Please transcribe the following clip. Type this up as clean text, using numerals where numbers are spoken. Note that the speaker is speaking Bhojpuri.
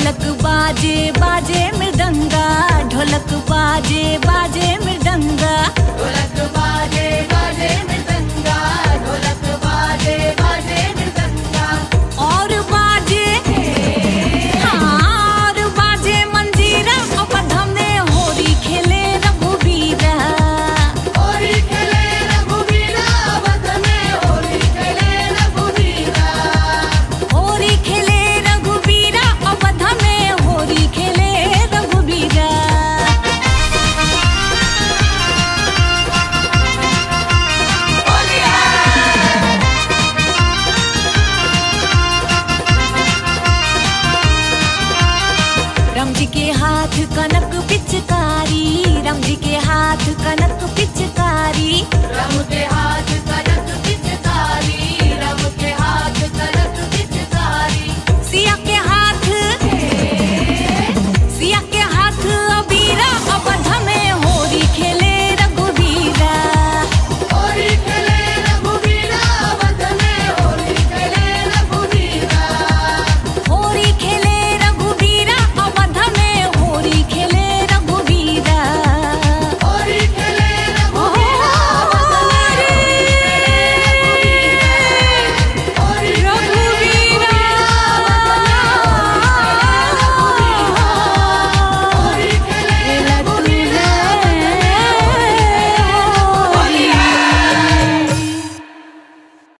ढोलक बाजे बाजे मृदंगा, ढोलक बाजे बाजे मृदंगा, ढोलक बाजे बाजे मृदंगा, ढोलक बाजे बाजे मृदंगा। और बाजे हाँ और बाजे मंजीरा, अवध में होरी खेले रघुवीरा, होरी खेले रघुवीरा, अवध में होरी खेले रघुवीरा, होरी खेले रघुवीरा, अवध में होरी खेले रघुवीरा। राम जी के हाथ कनक पिचकारी, राम जी के हाथ कनक पिचकारी, राम के हाथ